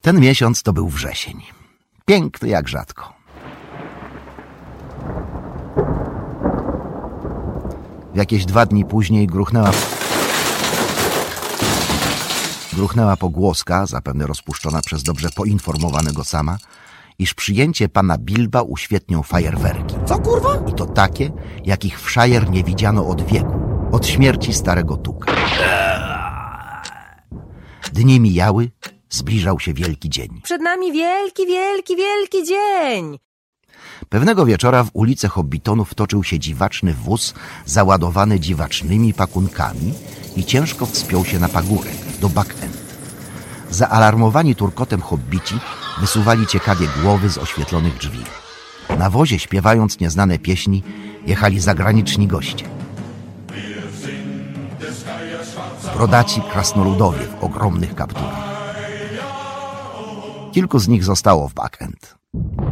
Ten miesiąc to był wrzesień. Piękny jak rzadko. Jakieś 2 dni później gruchnęła pogłoska, zapewne rozpuszczona przez dobrze poinformowanego Sama, iż przyjęcie pana Bilba uświetnią fajerwerki. Co kurwa? I to takie, jakich w Shire nie widziano od wieku, od śmierci starego Tuka. Dni mijały, zbliżał się wielki dzień. Przed nami wielki, wielki, wielki dzień. Pewnego wieczora w ulicę Hobbitonów toczył się dziwaczny wóz załadowany dziwacznymi pakunkami i ciężko wspiął się na pagórek do Back End. Zaalarmowani turkotem hobbici wysuwali ciekawie głowy z oświetlonych drzwi. Na wozie, śpiewając nieznane pieśni, jechali zagraniczni goście. Brodaci krasnoludowie w ogromnych kapturach. Kilku z nich zostało w Back End.